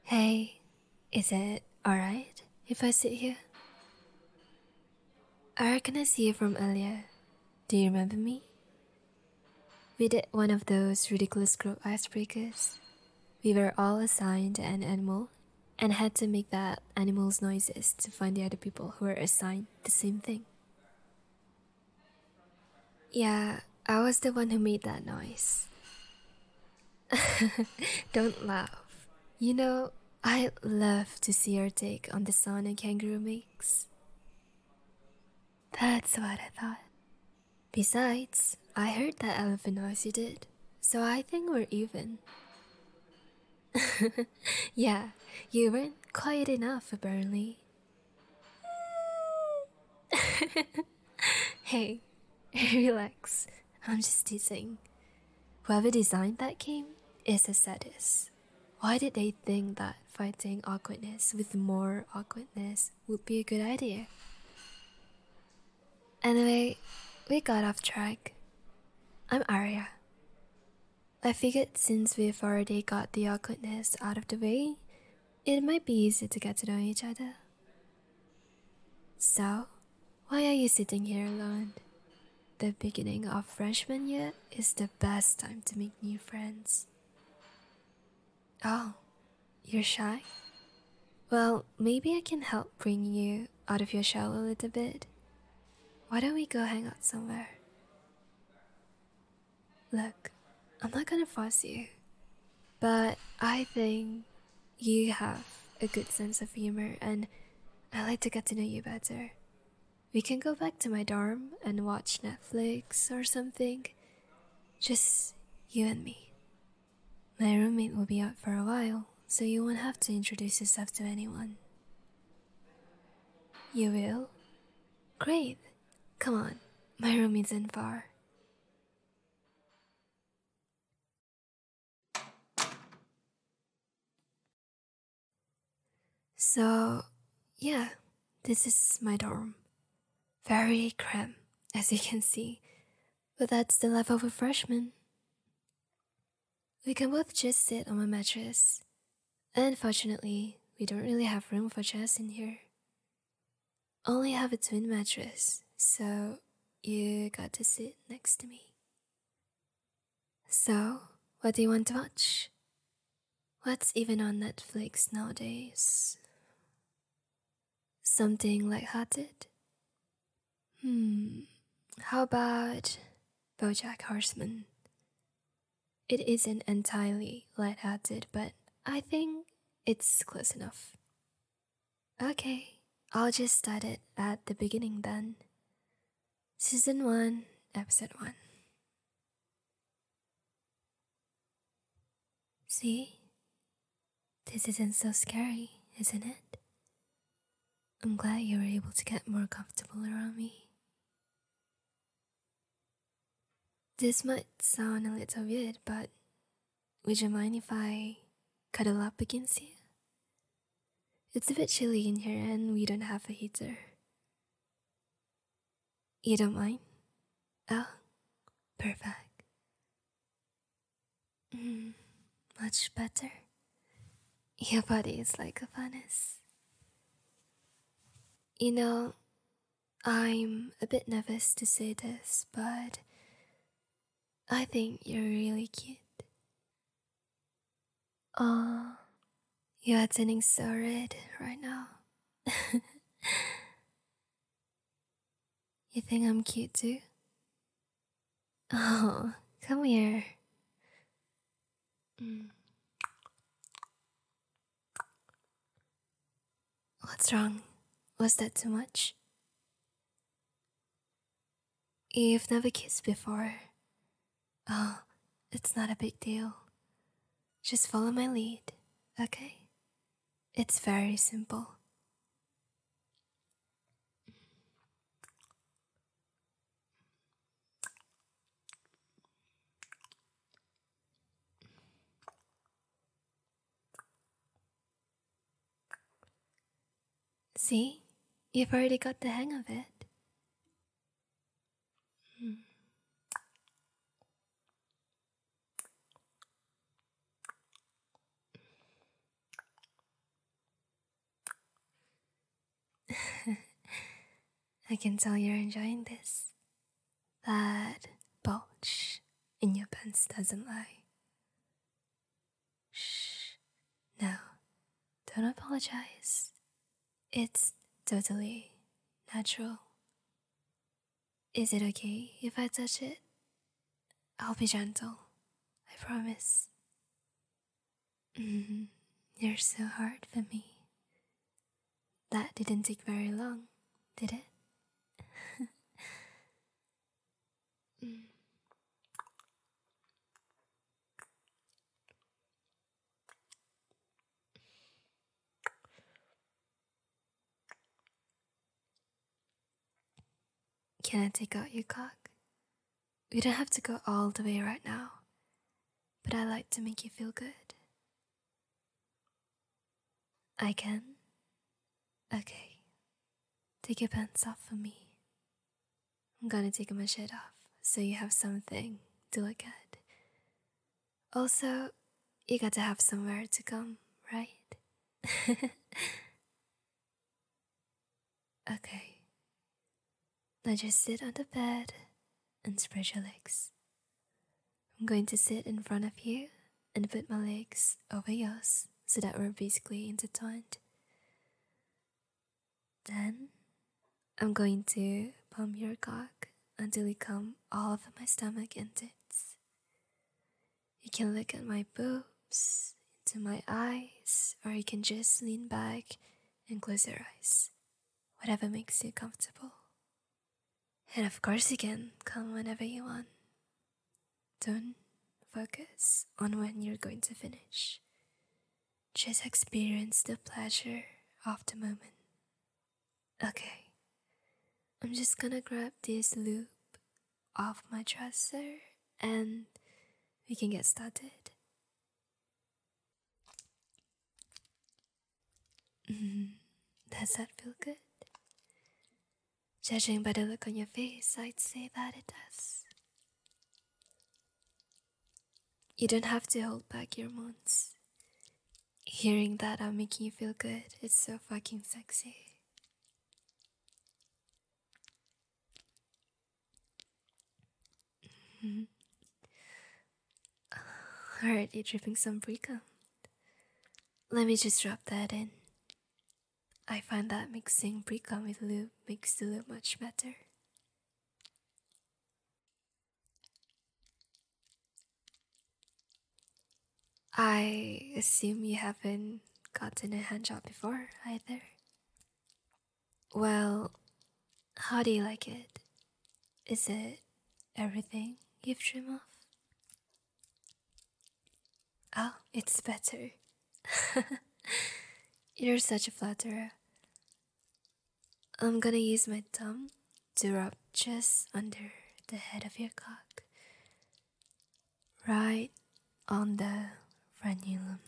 Hey, is it alright if I sit here? I recognize you from earlier. Do you remember me? We did one of those ridiculous group icebreakers. We were all assigned an animal and had to make that animal's noises to find the other people who were assigned the same thing. Yeah, I was the one who made that noise. Don't laugh. You know, I love to see your take on the sound a kangaroo makes. That's what I thought. Besides, I heard that elephant noise you did, so I think we're even. Yeah, you weren't quiet enough apparently. Hey, relax. I'm just teasing. Whoever designed that game is a sadist. Why did they think that fighting awkwardness with more awkwardness would be a good idea? Anyway, we got off track. I'm Arya. I figured since we've already got the awkwardness out of the way, it might be easy to get to know each other. So, why are you sitting here alone? The beginning of freshman year is the best time to make new friends. Oh, you're shy? Well, maybe I can help bring you out of your shell a little bit. Why don't we go hang out somewhere? Look, I'm not gonna force you, but I think you have a good sense of humor and I like to get to know you better. We can go back to my dorm and watch Netflix or something. Just you and me. My roommate will be out for a while, so you won't have to introduce yourself to anyone. You will? Great. Come on, my room isn't far. So, yeah, this is my dorm. Very cramped, as you can see, but that's the life of a freshman. We can both just sit on my mattress. Unfortunately, we don't really have room for chairs in here. Only have a twin mattress, so you got to sit next to me. So, what do you want to watch? What's even on Netflix nowadays? Something lighthearted? How about BoJack Horseman? It isn't entirely lighthearted, but I think it's close enough. Okay, I'll just start it at the beginning then. Season 1, Episode 1. See? This isn't so scary, isn't it? I'm glad you were able to get more comfortable around me. This might sound a little weird, but would you mind if I cuddle up against you? It's a bit chilly in here and we don't have a heater. You don't mind? Oh, perfect. Much better. Your body is like a furnace. You know, I'm a bit nervous to say this, but I think you're really cute. Oh, you are turning so red right now. You think I'm cute too? Oh, come here. What's wrong? Was that too much? You've never kissed before. Oh, it's not a big deal. Just follow my lead, okay? It's very simple. See? You've already got the hang of it. I can tell you're enjoying this. That bulge in your pants doesn't lie. Shh. No, don't apologize. It's totally natural. Is it okay if I touch it? I'll be gentle. I promise. You're so hard for me. That didn't take very long, did it? Can I take out your cock? We don't have to go all the way right now, but I like to make you feel good. I can? Okay. Take your pants off for me. I'm gonna take my shirt off so you have something to look at. Also, you gotta have somewhere to come, right? Okay. Now just sit on the bed and spread your legs. I'm going to sit in front of you and put my legs over yours so that we're basically intertwined. Then I'm going to pump your cock until you come all over my stomach and tits. You can look at my boobs, into my eyes, or you can just lean back and close your eyes. Whatever makes you comfortable. And of course you can come whenever you want. Don't focus on when you're going to finish. Just experience the pleasure of the moment. Okay, I'm just gonna grab this loop off my dresser and we can get started. Does that feel good? Judging by the look on your face, I'd say that it does. You don't have to hold back your moans. Hearing that I'm making you feel good, it's so fucking sexy. Already dripping some pre-cum. Let me just drop that in. I find that mixing pre-cum with lube makes the lube much better. I assume you haven't gotten a hand job before either. Well, how do you like it? Is it everything you've dreamed of? Oh, it's better. You're such a flatterer. I'm gonna use my thumb to rub just under the head of your cock. Right on the frenulum.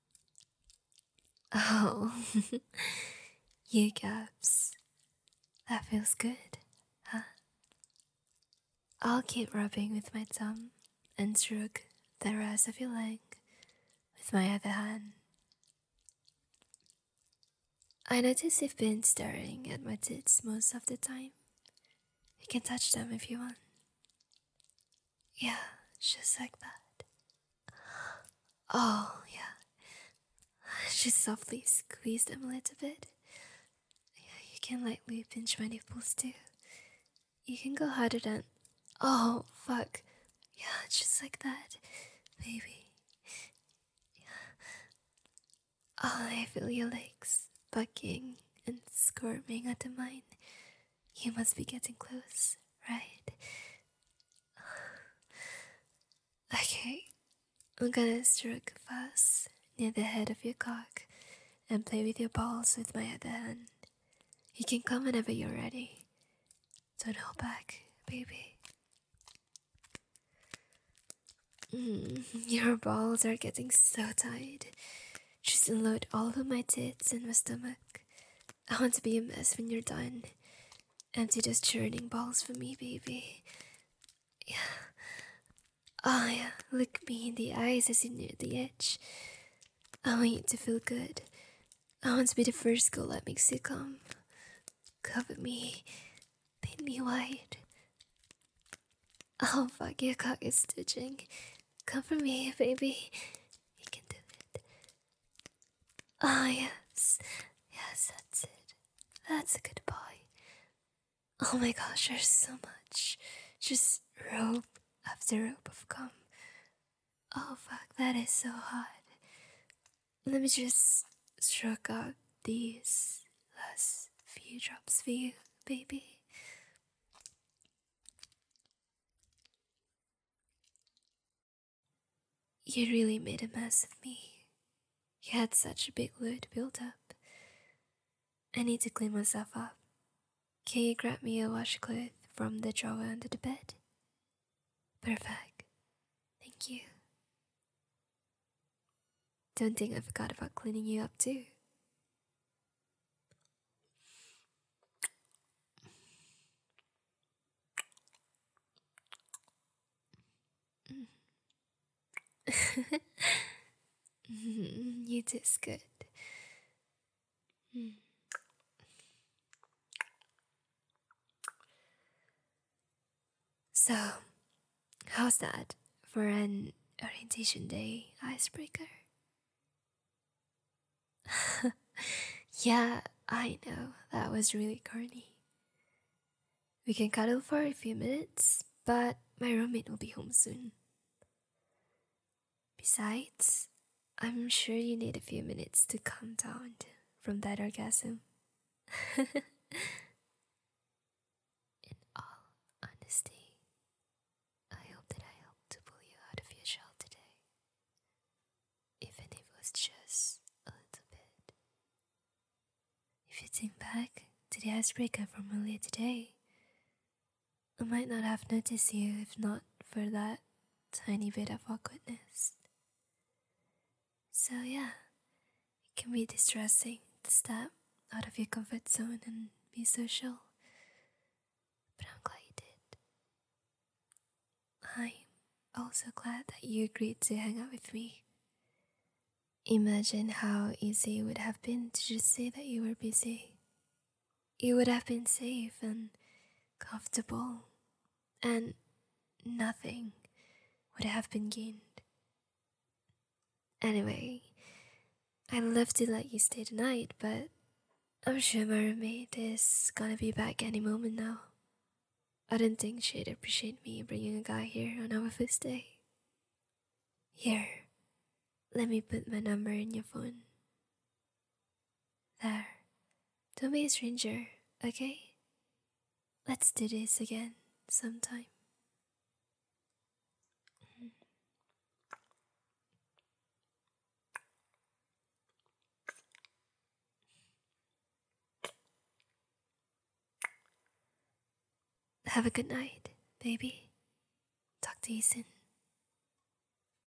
Oh, you gaps. That feels good, huh? I'll keep rubbing with my thumb and stroke the rest of your leg with my other hand. I notice you've been staring at my tits most of the time. You can touch them if you want. Yeah, just like that. Oh, yeah. Just softly squeeze them a little bit. Yeah, you can lightly pinch my nipples too. You can go harder than... Oh, fuck. Yeah, just like that, baby. Yeah. Oh, I feel your legs bucking and squirming under mine. You must be getting close, right? Okay, I'm gonna stroke fast near the head of your cock and play with your balls with my other hand. You can come whenever you're ready. Don't hold back, baby. Your balls are getting so tight. Just unload all of my tits and my stomach. I want to be a mess when you're done. Empty those churning balls for me, baby. Yeah. Oh yeah, look me in the eyes as you near the edge. I want you to feel good. I want to be the first girl that makes you come. Cover me. Hit me wide. Oh fuck, your cock is stitching. Come for me, baby. You can do it. Oh yes. Yes, that's it. That's a good boy. Oh my gosh, there's so much. Just rope after rope of cum. Oh fuck, that is so hot. Let me just stroke out these last few drops for you, baby. You really made a mess of me. You had such a big load built up. I need to clean myself up. Can you grab me a washcloth from the drawer under the bed? Perfect. Thank you. Don't think I forgot about cleaning you up too. You taste good. So, how's that for an orientation day icebreaker? Yeah, I know, that was really corny. We can cuddle for a few minutes, but my roommate will be home soon. Besides, I'm sure you need a few minutes to calm down from that orgasm. In all honesty, I hope that I helped to pull you out of your shell today. Even if it was just a little bit. If you think back to the icebreaker from earlier today, I might not have noticed you if not for that tiny bit of awkwardness. So yeah, it can be distressing to step out of your comfort zone and be social. But I'm glad you did. I'm also glad that you agreed to hang out with me. Imagine how easy it would have been to just say that you were busy. You would have been safe and comfortable, and nothing would have been gained. Anyway, I'd love to let you stay tonight, but I'm sure my roommate is gonna be back any moment now. I don't think she'd appreciate me bringing a guy here on our first day. Here, let me put my number in your phone. There. Don't be a stranger, okay? Let's do this again sometime. Have a good night, baby. Talk to you soon.